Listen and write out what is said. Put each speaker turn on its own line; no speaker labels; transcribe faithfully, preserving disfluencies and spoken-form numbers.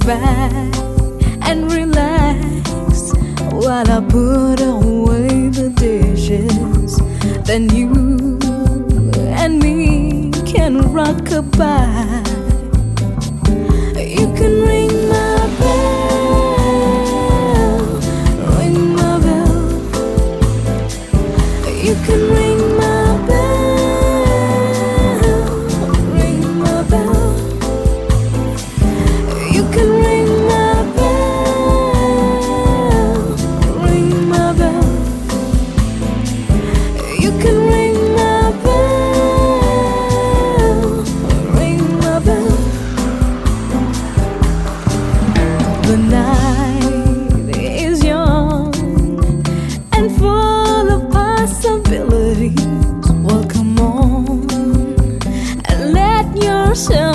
back and relax while I put away the dishes. Then you and me can rock-a-bye. You can ring my bell, ring my bell. You can ring my bell, ring my bell. You can ring my bell, ring my bell. You can ring my bell, ring my bell. The night is young and full of possibilities. Well, come on and let yourself